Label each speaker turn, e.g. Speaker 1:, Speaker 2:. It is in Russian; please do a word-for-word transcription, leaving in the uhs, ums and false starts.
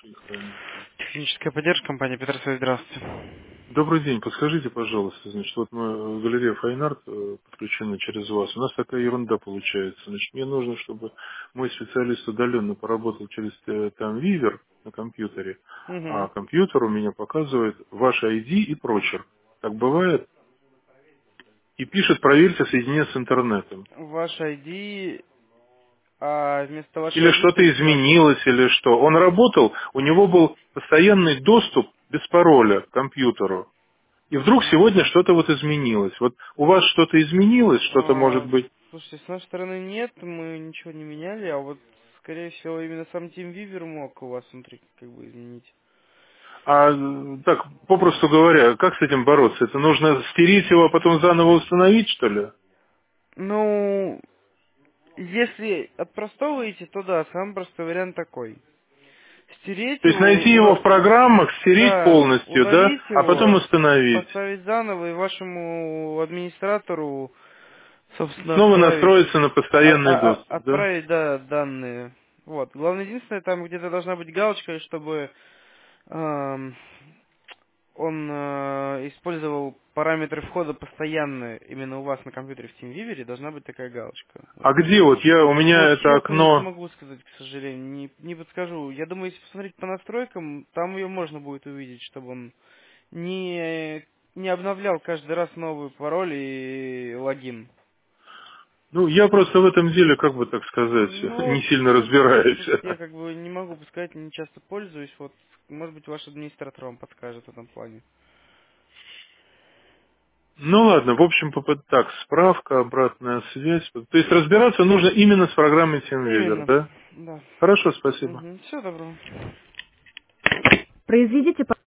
Speaker 1: Техническая поддержка, компания Петросович, здравствуйте.
Speaker 2: Добрый день, подскажите, пожалуйста, значит, вот мы, галерея Файнарт э, подключена через вас. У нас такая ерунда получается. Значит, мне нужно, чтобы мой специалист удаленно поработал через э, там Вивер на компьютере, а
Speaker 1: Угу.
Speaker 2: компьютер у меня показывает ваш ай ди и прочерк. Так бывает? И пишет, проверьте соединение с интернетом.
Speaker 1: Ваш ай ди, а вместо вашего
Speaker 2: Или
Speaker 1: ай ди
Speaker 2: что-то
Speaker 1: стоит ваш...
Speaker 2: изменилось, или что. Он работал, у него был постоянный доступ без пароля к компьютеру. И вдруг
Speaker 1: Ага.
Speaker 2: сегодня что-то вот изменилось. Вот у вас что-то изменилось, что-то может
Speaker 1: А,
Speaker 2: быть.
Speaker 1: слушайте, с нашей стороны нет, мы ничего не меняли, а вот, скорее всего, именно сам TeamViewer мог у вас внутри как бы изменить.
Speaker 2: А э, так, попросту говоря, как с этим бороться? Это нужно стереть его, а потом заново установить, что ли?
Speaker 1: Ну, если от простого идти, то да, самый простой вариант такой. Стереть
Speaker 2: То есть
Speaker 1: его,
Speaker 2: найти его в
Speaker 1: ура-
Speaker 2: программах, стереть
Speaker 1: да,
Speaker 2: полностью, да,
Speaker 1: удалить
Speaker 2: а потом
Speaker 1: его,
Speaker 2: установить.
Speaker 1: поставить заново и вашему администратору, собственно,
Speaker 2: Снова
Speaker 1: отправить,
Speaker 2: настроиться на
Speaker 1: а-
Speaker 2: постоянный
Speaker 1: а-
Speaker 2: доступ,
Speaker 1: а-
Speaker 2: да?
Speaker 1: отправить, да, данные. Вот. Главное, единственное, там где-то должна быть галочка, чтобы ам, он э, использовал параметры входа постоянно именно у вас на компьютере в TeamViewer, должна быть такая галочка.
Speaker 2: А
Speaker 1: Вот.
Speaker 2: где вот я, у меня
Speaker 1: Вот
Speaker 2: это
Speaker 1: честно не
Speaker 2: окно.
Speaker 1: смогу сказать, к сожалению, не, не подскажу. Я думаю, если посмотреть по настройкам, там ее можно будет увидеть, чтобы он не, не обновлял каждый раз новый пароль и логин.
Speaker 2: Ну, я просто в этом деле, как бы так сказать,
Speaker 1: Ну,
Speaker 2: не сильно
Speaker 1: тут,
Speaker 2: разбираюсь.
Speaker 1: тут я как бы не могу сказать, не часто пользуюсь. Вот, может быть, ваш администратор вам подскажет в этом плане.
Speaker 2: Ну ладно, в общем, попыт- так, справка, обратная связь. То есть разбираться нужно именно с программой TeamViewer,
Speaker 1: Именно,
Speaker 2: да?
Speaker 1: да.
Speaker 2: Хорошо, спасибо.
Speaker 1: Угу. Всего доброго.
Speaker 3: Произведите